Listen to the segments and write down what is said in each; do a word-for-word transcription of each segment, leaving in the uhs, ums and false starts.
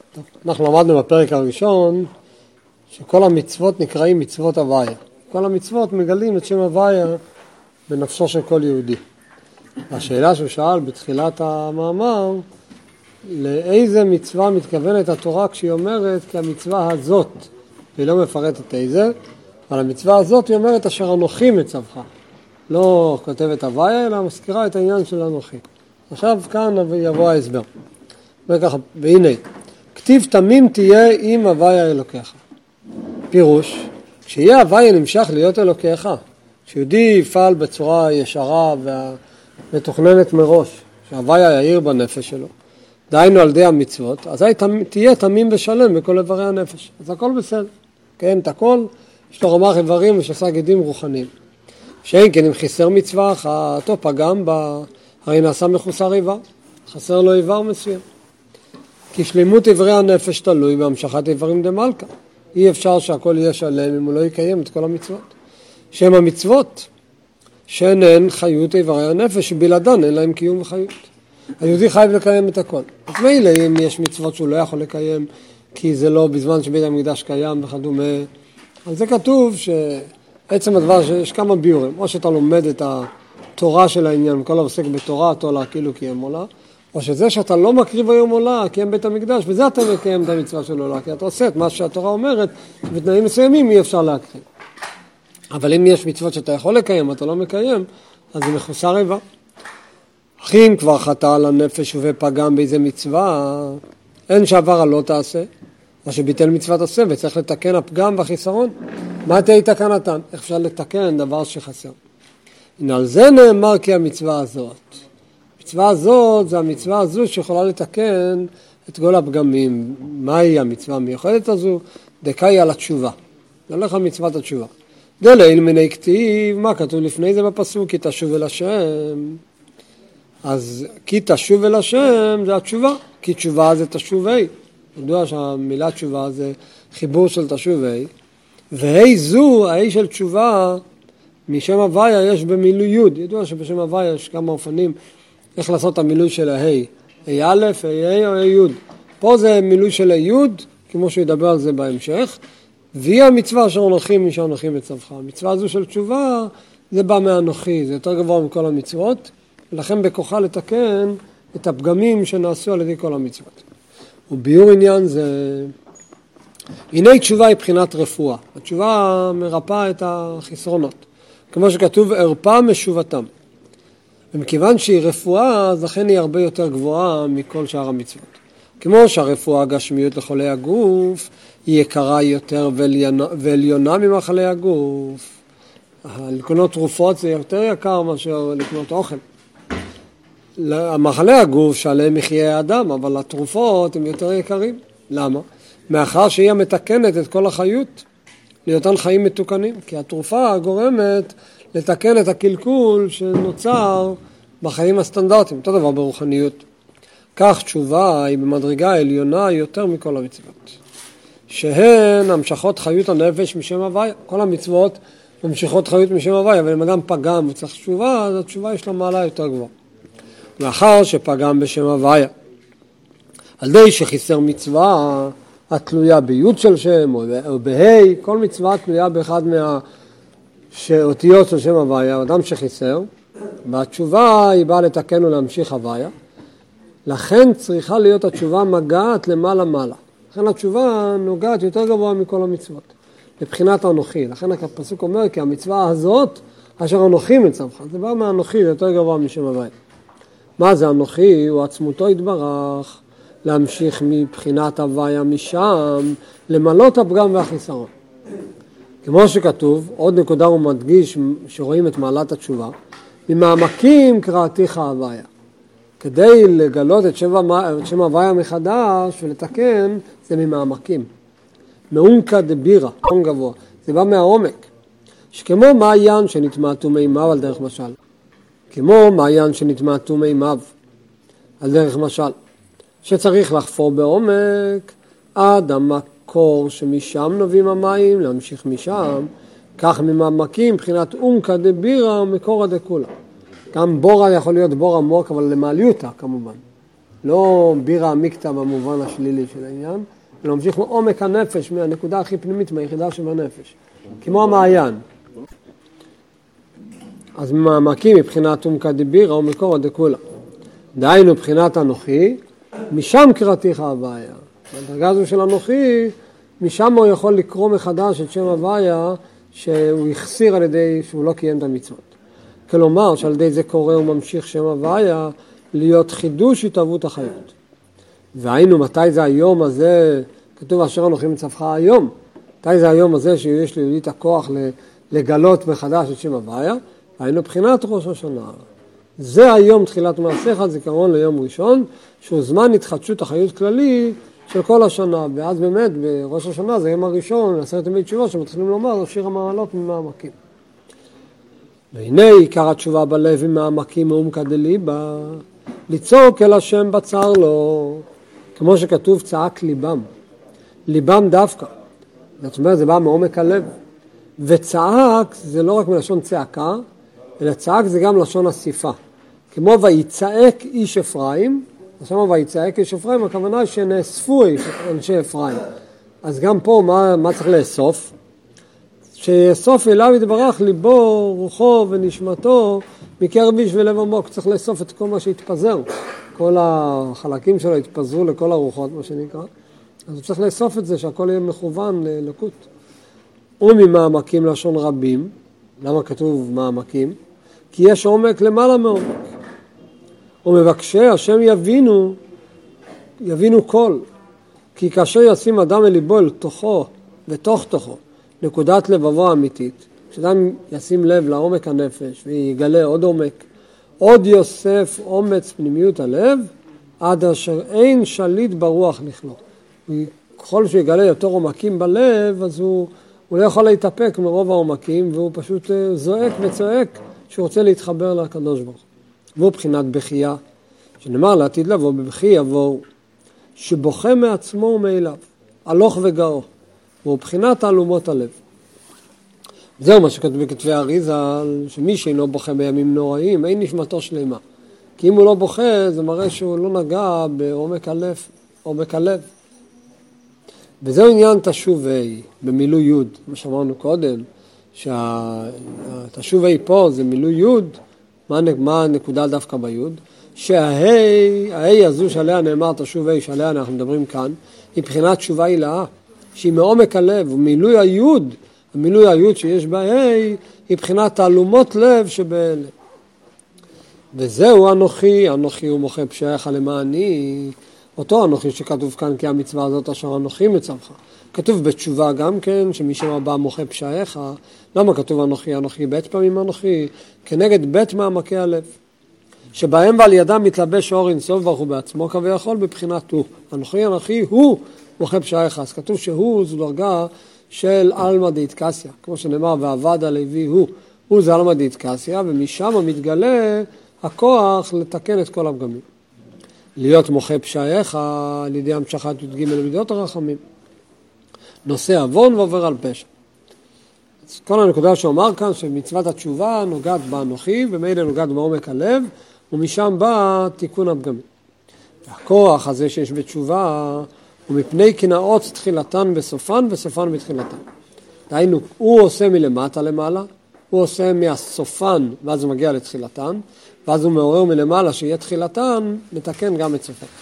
טוב, אנחנו למדנו בפרק הראשון שכל המצוות נקראים מצוות הוויה. כל המצוות מגלים את שם הוויה בנפשו של כל יהודי. השאלה שהוא שאל בתחילת המאמר, לאיזה מצווה מתכוונת התורה כשהיא אומרת כי המצווה הזאת, והיא לא מפרטת איזה, אבל המצווה הזאת היא אומרת אשר אנוכי מצווך. לא כותבת הוויה, אלא מזכירה את העניין של אנוכי. עכשיו כאן יבוא ההסבר. וככה, והנה, כתיב תמים תהיה עם הוויה אלוקיך. פירוש, כשיהיה הוויה נמשך להיות אלוקיך, כשיהודי יפעל בצורה ישרה ומתוכננת מראש, שההוויה יאיר בנפש שלו, דהיינו על די המצוות, אז תהיה תמים ושלם בכל איברי הנפש. אז הכל בסדר. כן, את הכל, יש לו רמ"ח איברים ושס"ה גידים רוחניים. שאין כן אם חיסר מצווה, אותו פגם בה, הרי נעשה מחוסר איבר, חסר לו איבר מסוים. כי שלמות איברי הנפש תלוי בהמשכת איברים דמלכה. אי אפשר שהכל יהיה שלם אם הוא לא יקיים את כל המצוות. שם המצוות, שהן הן חיות איברי הנפש, שבלעדן אין להם קיום וחיות. היהודי חייב לקיים את הכל. אז מילא אם יש מצוות שהוא לא יכול לקיים, כי זה לא בזמן שבית המקדש קיים וכדומה, אז זה כתוב שעצם הדבר שיש כמה ביורים, או שאתה לומד את התורה של העניין, כל העוסק בתורה, תולה כאילו קיים עולה, או שזה שאתה לא מקריב היום עולה, קיים בית המקדש, וזה אתה מקיים את המצווה של עולה, כי אתה עושה את מה שהתורה אומרת, שבתנאים מסוימים אי אפשר להקריב. אבל אם יש מצוות שאתה יכול לקיים, אתה לא מקיים, אז זה מחוסר איבה. אך אם כבר חטא על הנפש ופגם באיזה מצווה, אין שעבר לא תעשה, או שביטל מצוות עשה, וצריך לתקן הפגם והחיסרון. מה תהיה תקנתן? איך אפשר לתקן דבר שחסר? הנה על זה נאמר כי המצווה הזאת. המצווה הזאת זה המצווה הזו שיכולה לתקן את כל הפגמים. מהי המצווה המיוחדת הזו? דקאי על התשובה. זה הולך על מצוות התשובה. דליל מיני כתיב, מה כתוב לפני זה בפסוק? כי תשוב אל השם. אז כי תשוב אל השם זה התשובה. כי תשובה זה תשובי. ידוע שהמילה תשובה זה חיבור של תשובי. והי זו, ההי של תשובה, משם הוויה יש במילוי יוד. ידוע שבשם הוויה יש כמה אופנים איך לעשות את המילוי של ההי. הי א', הי ה' או הי יוד. פה זה מילוי של היוד, כמו שהוא ידבר על זה בהמשך. והיא המצווה אשר אנוכי משם אנוכי מצווך. המצווה הזו של תשובה זה בא מהאנוכי, זה יותר גבוה מכל המצוות. ולכן בכוחה לתקן את הפגמים שנעשו על ידי כל המצוות. וביור עניין זה, הנה תשובה היא בחינת רפואה. התשובה מרפאה את החסרונות. כמו שכתוב, הרפא משובתם. ומכיוון שהיא רפואה, אז לכן היא הרבה יותר גבוהה מכל שאר המצוות. כמו שהרפואה הגשמיות לחולי הגוף, היא יקרה יותר ועליונה ממחלי הגוף. לקנות תרופות זה יותר יקר מאשר לקנות אוכל. המחלי הגוף שעליהם יחיה האדם, אבל התרופות הם יותר יקרים. למה? מאחר שהיא מתקנת את כל החיות, להיותן חיים מתוקנים. כי התרופה גורמת לתקן את הקלקול שנוצר בחיים הסטנדרטיים. אותו דבר ברוחניות. כך תשובה היא במדרגה העליונה יותר מכל המצוות. שהן המשכות חיות הנפש משם הוויה. כל המצוות ממשיכות חיות משם הוויה, אבל אם אדם פגם וצריך תשובה, אז התשובה יש לה מעלה יותר גבוהה. לאחר שפגם בשם הוויה, על די שחיסר מצווה התלויה ביוד של שם או בהי, כל מצווה תלויה באחד מהאותיות של שם הוויה, אדם שחיסר, והתשובה היא באה לתקן ולהמשיך הוויה, לכן צריכה להיות התשובה מגעת למעלה מעלה. לכן התשובה נוגעת יותר גבוה מכל המצוות, לבחינת האנוכי. לכן הפסוק אומר כי המצווה הזאת אשר אנוכי מצווך, זה בא מהאנוכי, זה יותר גבוה משם הוויה. מה זה אנוכי? הוא עצמותו יתברך להמשיך מבחינת הוויה משם, למלות הפגם והחיסרון. כמו שכתוב, עוד נקודה הוא מדגיש שרואים את מעלת התשובה, ממעמקים קראתיך הוויה. כדי לגלות את שם הוויה מחדש ולתקן, זה ממעמקים. מעומקא דבירא, עומק גבוה. זה בא מהעומק. שכמו מעיין שנטמעתו מימיו על דרך משל. כמו מעיין שנטמעתו מימיו על דרך משל. שצריך לחפור בעומק עד המקור שמשם נובעים המים, להמשיך משם. כך ממעמקים, מבחינת עומקא דבירא ומקורא דכולא. גם בור יכול להיות בור עמוק, אבל למעליותא כמובן. לא בירה עמיקתא במובן השלילי של העניין, אלא ממשיך מעומק הנפש, מהנקודה הכי פנימית, מהיחידה שבנפש, כמו המעיין. אז מעמקים מבחינת עומקא דבירא ומקורא דכולא. דהיינו מבחינת אנוכי, משם קראתיך הוויה. בדרגה הזו של אנוכי, משם הוא יכול לקרוא מחדש את שם הוויה, שהוא יחסיר על ידי שהוא לא קיים את המצוות. כלומר, שעל ידי זה קורא וממשיך שם הוויה, להיות חידוש התהוות החיות. והיינו מתי זה היום הזה, כתוב אשר אנוכי מצווך היום, מתי זה היום הזה שיש ליהודי את הכוח לגלות מחדש את שם הוויה, היינו בחינת ראש השנה. זה היום תחילת מעשיך, זיכרון ליום ראשון, שהוא זמן התחדשות החיות כללי של כל השנה, ואז באמת בראש השנה זה יום הראשון, עשרת ימי תשובה, שמתחילים לומר שיר המעלות ממעמקים. והנה עיקר התשובה בלב עם מעמקים מעומקא דליבא, לצעוק אל השם בצר לו, כמו שכתוב צעק ליבם, ליבם דווקא, זאת אומרת זה בא מעומק הלב, וצעק זה לא רק מלשון צעקה, אלא צעק זה גם לשון אסיפה, כמו ויצעק איש אפרים, עכשיו ויצעק איש אפרים, הכוונה שנאספו אנשי אפרים, אז גם פה מה, מה צריך לאסוף? שיאסוף אליו יתברך ליבו, רוחו ונשמתו מקרב איש ולב עמוק, צריך לאסוף את כל מה שהתפזר, כל החלקים שלו התפזרו לכל הרוחות, מה שנקרא, אז צריך לאסוף את זה שהכל יהיה מכוון ללקות. וממעמקים לשון רבים, למה כתוב מעמקים? כי יש עומק למעלה מעומק. ומבקשי השם יבינו, יבינו כל, כי כאשר ישים אדם אל ליבו אל תוכו ותוך תוכו, נקודת לבבו האמיתית, כשאדם ישים לב לעומק הנפש ויגלה עוד עומק, עוד יוסף אומץ פנימיות הלב, עד אשר אין שליט ברוח לכלו. ככל שהוא יגלה יותר עומקים בלב, אז הוא, הוא לא יכול להתאפק מרוב העומקים, והוא פשוט זועק וצועק שהוא רוצה להתחבר לקדוש ברוך הוא. והוא בחינת בחייה, שנאמר לעתיד לבוא בבכי יבוא, שבוכה מעצמו ומאליו, הלוך וגאו, והוא בחינת תעלומות הלב. זהו מה שכתוב בכתבי אריזה, שמי שאינו בוכה בימים נוראים, אין נשמתו שלמה. כי אם הוא לא בוכה, זה מראה שהוא לא נגע בעומק הלב, עומק הלב. וזהו עניין תשובי, במילוי יוד, מה שאמרנו קודם, שהתשובי פה זה מילוי יוד, מה, מה הנקודה דווקא ביוד? שההי, ההי הזו שעליה נאמר תשובי, שעליה אנחנו מדברים כאן, היא בחינת תשובה הילאה, שהיא מעומק הלב, ומילוי היוד, המילוי היוד שיש בה ההי, היא בחינת תעלומות לב שבאלה. וזהו אנוכי, אנוכי הוא מוחה פשעיך למעני, אותו אנוכי שכתוב כאן כי המצווה הזאת אשר אנוכי מצווך. כתוב בתשובה גם כן, שמי שבא מוחה פשעיך, למה כתוב אנוכי? אנוכי בית פעמים אנוכי, כנגד בית מעמקי הלב, שבהם ועל ידם מתלבש אור אינסוף ברוך הוא בעצמו כביכול בבחינת הוא. אנוכי אנוכי הוא מוחה פשעיך, אז כתוב שהוא זו דרגה של אלמא דאיטקסיה, כמו שנאמר ועבד הלוי הוא, הוא זה אלמא דאיטקסיה, ומשם מתגלה הכוח לתקן את כל הפגמים. להיות מוחה פשעיך על ידי המשכת י"ג למידות הרחמים. נושא עוון ועובר על פשע. אז כל הנקודה שאומר כאן שמצוות התשובה נוגעת באנוכי, ומילא נוגעת בעומק הלב, ומשם בא תיקון הפגמים. הכוח הזה שיש בתשובה הוא מפני קנאות תחילתן בסופן וסופן בתחילתן. דהיינו, הוא עושה מלמטה למעלה, הוא עושה מהסופן ואז הוא מגיע לתחילתן, ואז הוא מעורר מלמעלה שיהיה תחילתן, מתקן גם את סופן.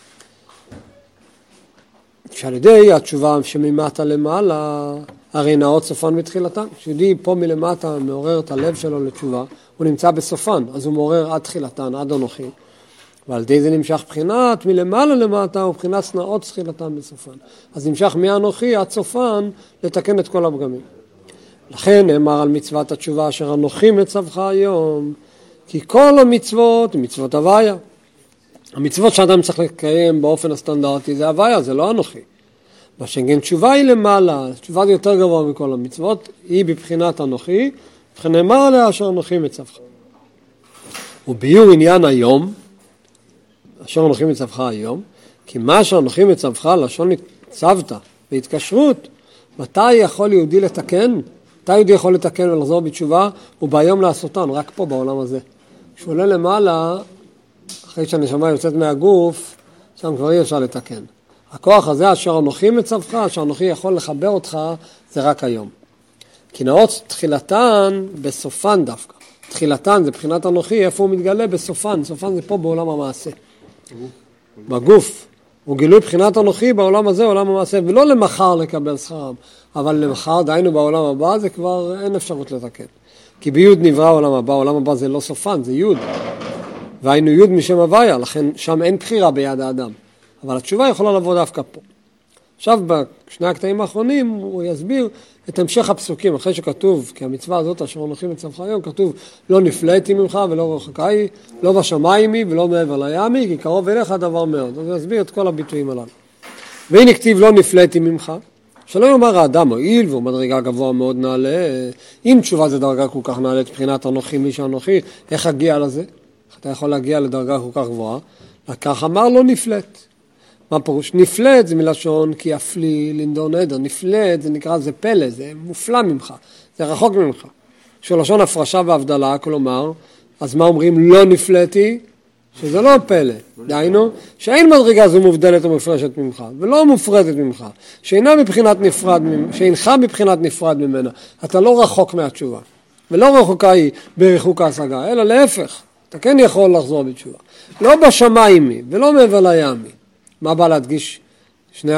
שעל ידי התשובה שממטה למעלה, הרי נאות סופן בתחילתן. כשיהודי פה מלמטה מעורר את הלב שלו לתשובה, הוא נמצא בסופן, אז הוא מעורר עד תחילתן, עד אנוכי. ועל ידי זה נמשך בחינת מלמעלה למטה, ובחינת נאות תחילתן בסופן. אז נמשך מאנוכי עד סופן לתקן את כל הפגמים. לכן נאמר על מצוות התשובה אשר אנוכי מצווך היום, כי כל המצוות הן מצוות הוויה. המצוות שאדם צריך לקיים באופן הסטנדרטי זה הוויה, זה לא אנוכי. בשנגן תשובה היא למעלה, תשובה היא יותר גבוה מכל המצוות, היא בבחינת אנוכי, וכן נאמר עליה אשר אנוכי מצווך. וביור עניין היום, אשר אנוכי מצווך היום, כי מה שאנוכי מצווך לשון צוות בהתקשרות, מתי יכול יהודי לתקן? מתי יהודי יכול לתקן ולחזור בתשובה? וביום לעשותן, רק פה בעולם הזה. כשהוא עולה למעלה, אחרי שהנשמה יוצאת מהגוף, שם כבר אי אפשר לתקן. הכוח הזה, אשר אנוכי מצווך, אשר אנוכי יכול לחבר אותך, זה רק היום. כי נאות תחילתן בסופן דווקא. תחילתן זה בחינת אנוכי, איפה הוא מתגלה? בסופן. סופן זה פה בעולם המעשה. בגוף. הוא גילוי בחינת אנוכי בעולם הזה, עולם המעשה, ולא למחר לקבל שכרם, אבל למחר, דיינו בעולם הבא, זה כבר אין אפשרות לתקן. כי ביוד נברא עולם הבא, עולם הבא זה לא סופן, זה יוד. והיינו יוד משם הוויה, לכן שם אין בחירה ביד האדם. אבל התשובה יכולה לבוא דווקא פה. עכשיו, בשני הקטעים האחרונים, הוא יסביר את המשך הפסוקים, אחרי שכתוב, כי המצווה הזאת, אשר אנוכי מצווך היום, כתוב, לא נפלאתי ממך ולא רחוקי, לא בשמיים היא ולא מעבר לים, כי קרוב אליך הדבר מאוד. אז הוא יסביר את כל הביטויים הללו. והנה כתיב, לא נפלאתי ממך, שלא יאמר האדם מועיל, והוא מדרגה גבוה מאוד נעלה, אם תשובה זה דרגה כל כך נעלית, מבחינת אנוכי, מי שאנוכי, איך הגיע לזה? איך אתה יכול להגיע לדרגה כל כך גבוהה? לכך אמר לא נפלאת. מה פירוש? נפלאת זה מלשון כי אפלי לנדון עדר, נפלאת זה נקרא, זה פלא, זה מופלא ממך, זה רחוק ממך. שלשון הפרשה והבדלה, כלומר, אז מה אומרים לא נפלאתי? שזה לא פלא, דהיינו, שאין מדרגה זו מובדלת או מפרשת ממך, ולא מופרדת ממך, שאינה מבחינת נפרד, שאינך מבחינת נפרד ממנה, אתה לא רחוק מהתשובה, ולא רחוקה היא בריחוק ההשגה, אלא להפך, אתה כן יכול לחזור בתשובה. לא בשמיים היא, ולא מעבר לים היא. מה בא להדגיש שני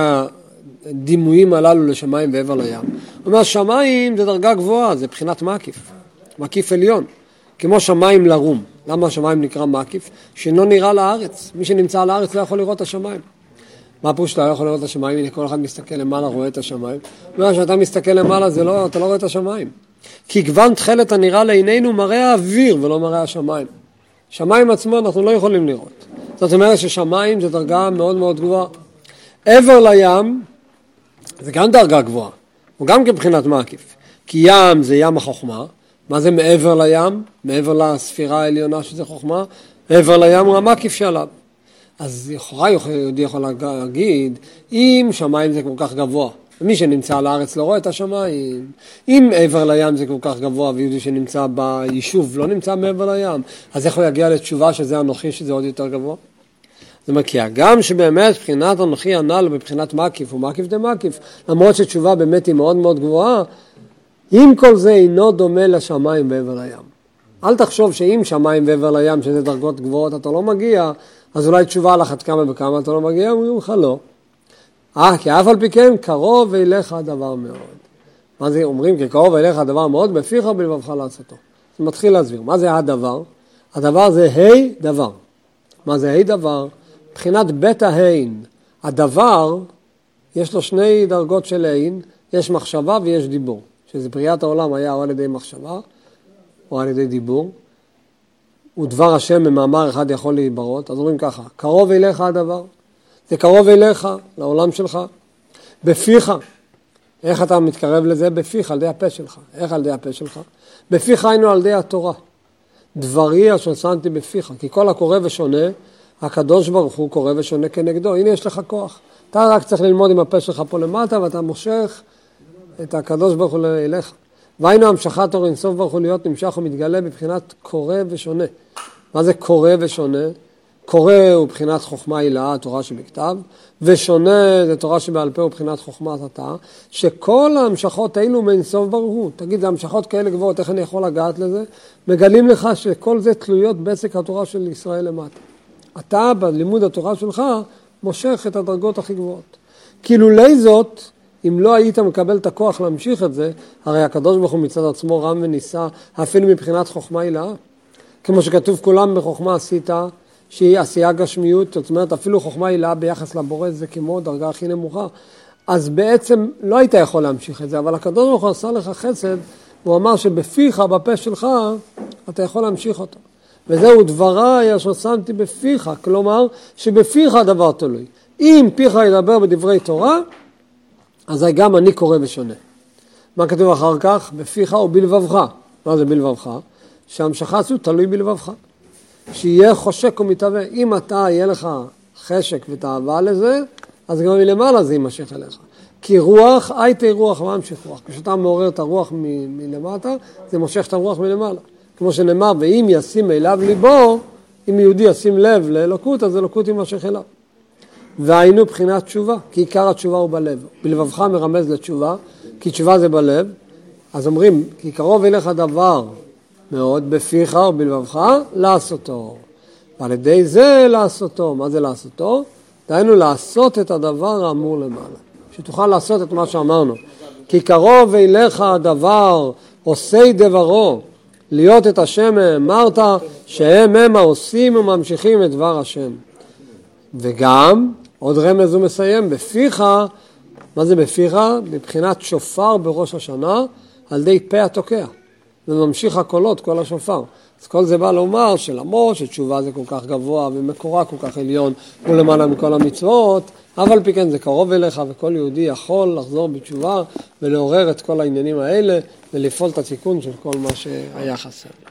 הדימויים הללו לשמיים ועבר לים? הוא אומר, שמיים זה דרגה גבוהה, זה בחינת מקיף, מקיף עליון, כמו שמיים לרום. למה השמיים נקרא מקיף? שאינו נראה לארץ. מי שנמצא על הארץ לא יכול לראות את השמיים. מה פירוש שאתה לא יכול לראות את השמיים? הנה כל אחד מסתכל למעלה, רואה את השמיים. מה שאתה מסתכל למעלה, זה לא, אתה לא רואה את השמיים. כי גוון תכלת הנראה לעינינו מראה האוויר ולא מראה השמיים. שמיים עצמו אנחנו לא יכולים לראות. זאת אומרת ששמיים זה דרגה מאוד מאוד גבוהה. עבר לים זה גם דרגה גבוהה. הוא גם כבחינת מקיף. כי ים זה ים החוכמה. מה זה מעבר לים? מעבר לספירה העליונה שזה חוכמה. מעבר לים הוא המקיף שעליו. אז יכולה יהודי יכול להגיד, אם שמיים זה כל כך גבוה, ומי שנמצא על הארץ לא רואה את השמיים, אם מעבר לים זה כל כך גבוה, ויהודי שנמצא ביישוב לא נמצא מעבר לים, אז איך הוא יגיע לתשובה שזה אנוכי, שזה עוד יותר גבוה? זאת אומרת, כי הגם שבאמת בחינת אנוכי הנ"ל בבחינת מקיף, הוא מקיף דה מקיף, למרות שתשובה באמת היא מאוד מאוד גבוהה, אם כל זה אינו דומה לשמיים בעבר לים. אל תחשוב שאם שמיים בעבר לים, שזה דרגות גבוהות, אתה לא מגיע, אז אולי תשובה לחת כמה וכמה אתה לא מגיע, אומרים לך לא. אה, כי אף על פי כן, קרוב אליך הדבר מאוד. מה זה אומרים? כי קרוב אליך הדבר מאוד, בפיך בלבבך לעשותו. זה מתחיל להסביר. מה זה הדבר? הדבר זה היי דבר. מה זה היי דבר? מבחינת בית ההין. הדבר, יש לו שני דרגות של הין, יש מחשבה ויש דיבור. שזה בריאת העולם היה או על ידי מחשבה, או על ידי דיבור. ודבר השם במאמר אחד יכול להיברות. אז אומרים ככה, קרוב אליך הדבר. זה קרוב אליך, לעולם שלך. בפיך. איך אתה מתקרב לזה? בפיך, על ידי הפה שלך. איך על ידי הפה שלך? בפיך היינו על ידי התורה. דברי אשר שמתי בפיך. כי כל הקורא ושונה, הקדוש ברוך הוא קורא ושונה כנגדו. הנה יש לך כוח. אתה רק צריך ללמוד עם הפה שלך פה למטה, ואתה מושך את הקדוש ברוך הוא אליך. והיינו המשכת אור אינסוף ברוך הוא להיות נמשך ומתגלה בבחינת קורא ושונה. מה זה קורא ושונה? קורא הוא בחינת חוכמה הילאה, תורה שבכתב, ושונה זה תורה שבעל פה הוא בחינת חוכמה התא, שכל ההמשכות האלו מאינסוף ברוך הוא. תגיד, זה המשכות כאלה גבוהות, איך אני יכול לגעת לזה? מגלים לך שכל זה תלויות בעסק התורה של ישראל למטה. אתה בלימוד התורה שלך מושך את הדרגות הכי גבוהות. כאילו לי זאת, אם לא היית מקבל את הכוח להמשיך את זה, הרי הקדוש ברוך הוא מצד עצמו רם וניסה, אפילו מבחינת חוכמה הילאה. כמו שכתוב כולם בחוכמה עשית, שהיא עשייה גשמיות, זאת אומרת אפילו חוכמה הילאה ביחס לבורא זה כמו דרגה הכי נמוכה. אז בעצם לא היית יכול להמשיך את זה, אבל הקדוש ברוך הוא עשה לך חסד, והוא אמר שבפיך, בפה שלך, אתה יכול להמשיך אותו. וזהו דבריי אשר שמתי בפיך, כלומר שבפיך הדבר תלוי. אם פיך ידבר בדברי תורה, אז גם אני קורא ושונה. מה כתוב אחר כך? בפיך או בלבבך. מה זה בלבבך? שהמשכה הזו תלוי בלבבך. שיהיה חושק ומתאווה. אם אתה יהיה לך חשק ותאווה לזה, אז גם מלמעלה זה יימשך אליך. כי רוח, הייתי רוח, מה המשך רוח? כשאתה מעורר את הרוח מ- מלמטה, זה מושך את הרוח מלמעלה. כמו שנאמר, ואם ישים אליו ליבו, אם יהודי ישים לב לאלוקות, אז אלוקות יימשך אליו. והיינו בחינת תשובה, כי עיקר התשובה הוא בלב. בלבבך מרמז לתשובה, כי תשובה זה בלב. אז אומרים, כי קרוב אליך דבר מאוד בפיך ובלבבך, לעשותו. ועל ידי זה לעשותו. מה זה לעשותו? דהיינו לעשות את הדבר האמור למעלה. שתוכל לעשות את מה שאמרנו. כי קרוב אליך הדבר, עושי דברו, להיות את השם אמרת, שהם הם העושים וממשיכים את דבר השם. וגם, עוד רמז הוא מסיים, בפיך, מה זה בפיך? מבחינת שופר בראש השנה, על די פה התוקע. וממשיך הקולות, כל השופר. אז כל זה בא לומר שלמרות שתשובה זה כל כך גבוה ומקורה כל כך עליון ולמעלה מכל המצוות, אבל פי כן זה קרוב אליך וכל יהודי יכול לחזור בתשובה ולעורר את כל העניינים האלה ולפעול את התיקון של כל מה שהיה חסר.